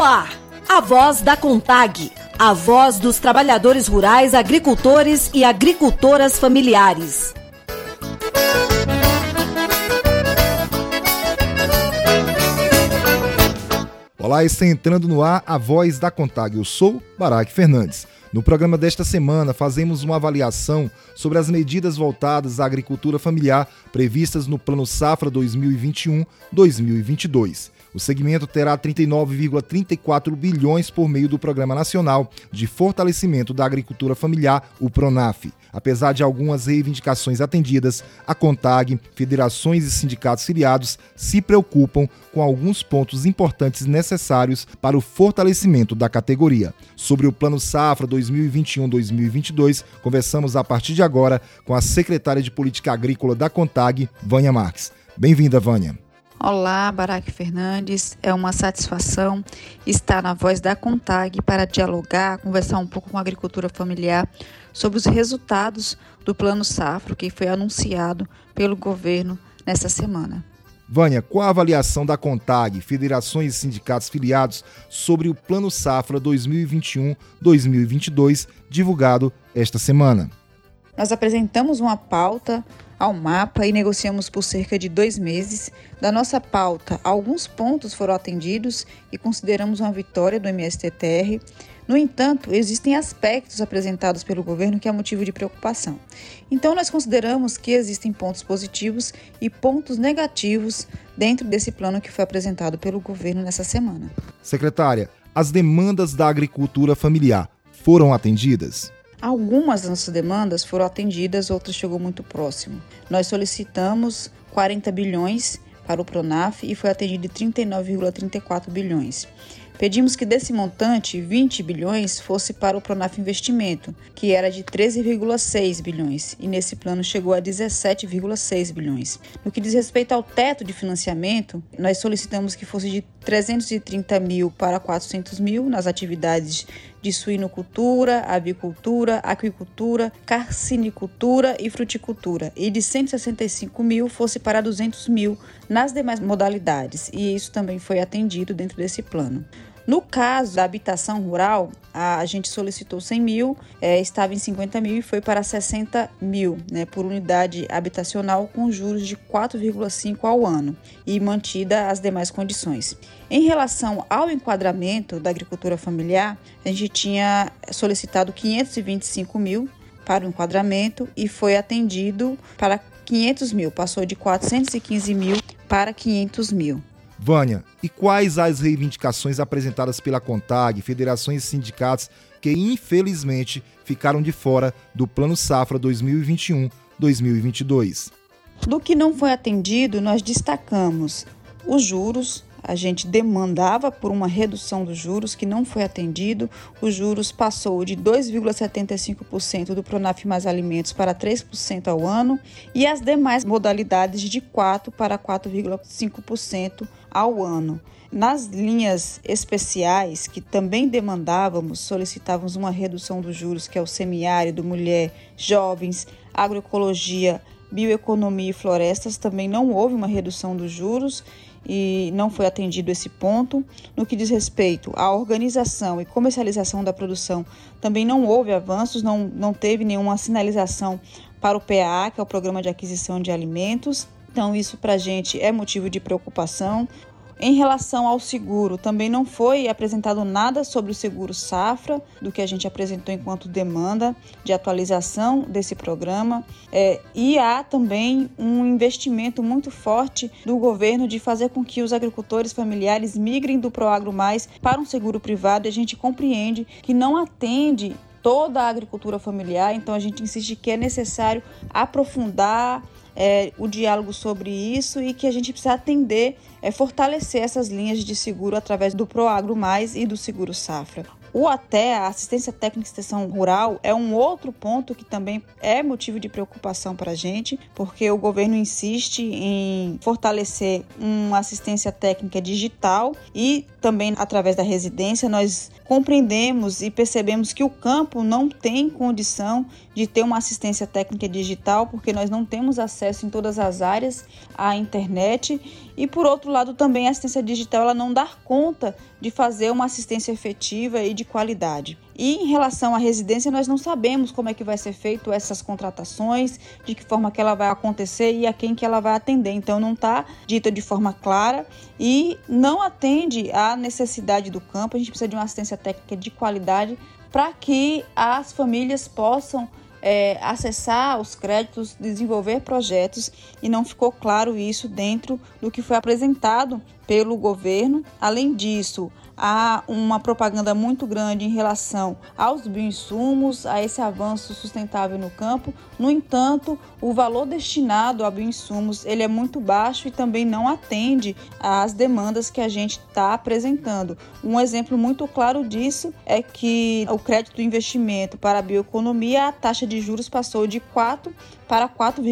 ar, a voz da CONTAG, a voz dos trabalhadores rurais, agricultores e agricultoras familiares. Olá, está entrando no ar a voz da CONTAG. Eu sou Baraque Fernandes. No programa desta semana, fazemos uma avaliação sobre as medidas voltadas à agricultura familiar previstas no Plano Safra 2021-2022. O segmento terá 39,34 bilhões por meio do Programa Nacional de Fortalecimento da Agricultura Familiar, o PRONAF. Apesar de algumas reivindicações atendidas, a CONTAG, federações e sindicatos filiados se preocupam com alguns pontos importantes necessários para o fortalecimento da categoria. Sobre o Plano Safra 2021-2022, conversamos a partir de agora com a secretária de Política Agrícola da CONTAG, Vânia Marques. Bem-vinda, Vânia. Olá, Baraque Fernandes. É uma satisfação estar na voz da CONTAG para dialogar, conversar um pouco com a agricultura familiar sobre os resultados do Plano Safra, que foi anunciado pelo governo nessa semana. Vânia, qual a avaliação da CONTAG, federações e sindicatos filiados sobre o Plano Safra 2021-2022, divulgado esta semana? Nós apresentamos uma pauta ao MAPA e negociamos por cerca de 2 meses. Da nossa pauta, alguns pontos foram atendidos e consideramos uma vitória do MST-TR. No entanto, existem aspectos apresentados pelo governo que é motivo de preocupação. Então, nós consideramos que existem pontos positivos e pontos negativos dentro desse plano que foi apresentado pelo governo nessa semana. Secretária, as demandas da agricultura familiar foram atendidas? Algumas das nossas demandas foram atendidas, outras chegou muito próximo. Nós solicitamos 40 bilhões para o PRONAF e foi atendido 39,34 bilhões. Pedimos que desse montante, 20 bilhões fosse para o PRONAF Investimento, que era de 13,6 bilhões, e nesse plano chegou a 17,6 bilhões. No que diz respeito ao teto de financiamento, nós solicitamos que fosse de 330 mil para 400 mil nas atividades de suinocultura, avicultura, aquicultura, carcinicultura e fruticultura, e de 165 mil fosse para 200 mil nas demais modalidades, e isso também foi atendido dentro desse plano. No caso da habitação rural, a gente solicitou 100 mil, estava em 50 mil e foi para 60 mil, por unidade habitacional com juros de 4,5 ao ano e mantida as demais condições. Em relação ao enquadramento da agricultura familiar, a gente tinha solicitado 525 mil para o enquadramento e foi atendido para 500 mil, passou de 415 mil para 500 mil. Vânia, e quais as reivindicações apresentadas pela CONTAG, federações e sindicatos que infelizmente ficaram de fora do Plano Safra 2021-2022? Do que não foi atendido, nós destacamos os juros. A gente demandava por uma redução dos juros que não foi atendido. Os juros passou de 2,75% do PRONAF mais alimentos para 3% ao ano e as demais modalidades de 4% para 4,5% ao ano. Nas linhas especiais, que também demandávamos, solicitávamos uma redução dos juros, que é o semiárido, mulher, jovens, agroecologia, bioeconomia e florestas, também não houve uma redução dos juros e não foi atendido esse ponto. No que diz respeito à organização e comercialização da produção, também não houve avanços, não teve nenhuma sinalização para o PAA, que é o Programa de Aquisição de Alimentos. Então, isso para a gente é motivo de preocupação. Em relação ao seguro, também não foi apresentado nada sobre o seguro safra, do que a gente apresentou enquanto demanda de atualização desse programa. E há também um investimento muito forte do governo de fazer com que os agricultores familiares migrem do Proagro Mais para um seguro privado, e a gente compreende que não atende toda a agricultura familiar, então a gente insiste que é necessário aprofundar o diálogo sobre isso e que a gente precisa atender, fortalecer essas linhas de seguro através do Proagro Mais e do Seguro Safra. O ATE, a Assistência Técnica de Extensão Rural, é um outro ponto que também é motivo de preocupação para a gente, porque o governo insiste em fortalecer uma assistência técnica digital e também através da residência nós compreendemos e percebemos que o campo não tem condição de ter uma assistência técnica digital, porque nós não temos acesso em todas as áreas à internet, e por outro lado também a assistência digital ela não dá conta de fazer uma assistência efetiva e de qualidade. E em relação à residência, nós não sabemos como é que vai ser feito essas contratações, de que forma que ela vai acontecer e a quem que ela vai atender. Então não está dita de forma clara e não atende à necessidade do campo. A gente precisa de uma assistência técnica de qualidade para que as famílias possam acessar os créditos, desenvolver projetos, e não ficou claro isso dentro do que foi apresentado pelo governo. Além disso, há uma propaganda muito grande em relação aos bioinsumos, a esse avanço sustentável no campo. No entanto, o valor destinado a bioinsumos ele é muito baixo e também não atende às demandas que a gente está apresentando. Um exemplo muito claro disso é que o crédito do investimento para a bioeconomia, a taxa de juros passou de 4% para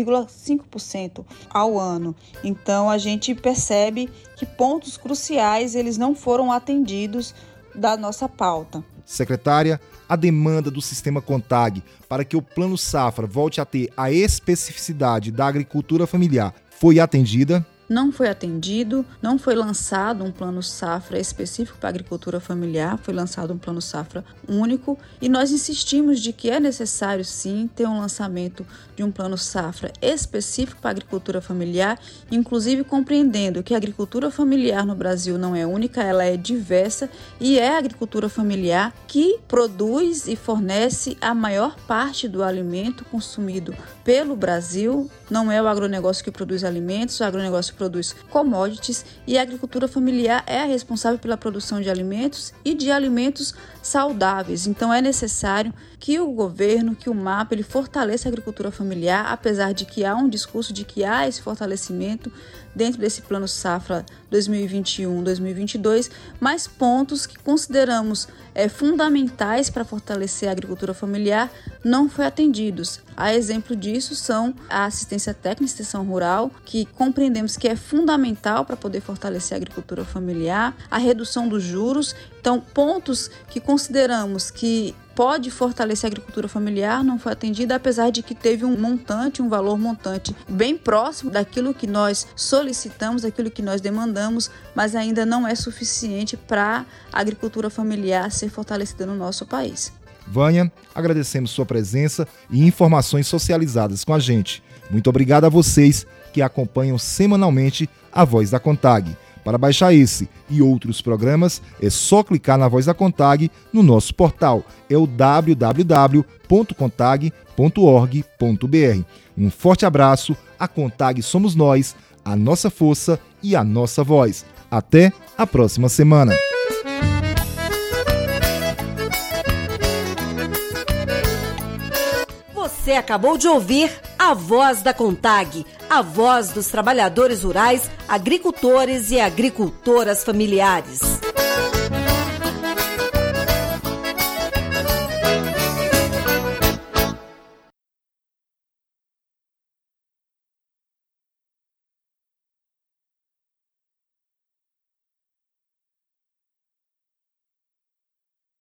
4,5% ao ano. Então, a gente percebe que pontos cruciais eles não foram atendidos da nossa pauta. Secretária, a demanda do sistema CONTAG para que o Plano Safra volte a ter a especificidade da agricultura familiar foi atendida? Não foi atendido, não foi lançado um plano safra específico para a agricultura familiar, foi lançado um plano safra único e nós insistimos de que é necessário sim ter um lançamento de um plano safra específico para a agricultura familiar, inclusive compreendendo que a agricultura familiar no Brasil não é única, ela é diversa e é a agricultura familiar que produz e fornece a maior parte do alimento consumido pelo Brasil. Não é o agronegócio que produz alimentos, o agronegócio produz commodities e a agricultura familiar é a responsável pela produção de alimentos e de alimentos saudáveis. Então é necessário que o governo, que o MAPA, ele fortaleça a agricultura familiar, apesar de que há um discurso de que há esse fortalecimento dentro desse plano safra 2021-2022, mas pontos que consideramos fundamentais para fortalecer a agricultura familiar não foram atendidos. A exemplo disso são a assistência técnica e extensão rural, que compreendemos que é fundamental para poder fortalecer a agricultura familiar, a redução dos juros. Então, pontos que consideramos que pode fortalecer a agricultura familiar não foi atendida, apesar de que teve um valor montante bem próximo daquilo que nós solicitamos, daquilo que nós demandamos, mas ainda não é suficiente para a agricultura familiar ser fortalecida no nosso país. Vânia, agradecemos sua presença e informações socializadas com a gente. Muito obrigado a vocês que acompanham semanalmente a Voz da CONTAG. Para baixar esse e outros programas, é só clicar na Voz da CONTAG no nosso portal, é o www.contag.org.br. Um forte abraço, a CONTAG somos nós, a nossa força e a nossa voz. Até a próxima semana. Você acabou de ouvir a Voz da CONTAG, a voz dos trabalhadores rurais, agricultores e agricultoras familiares.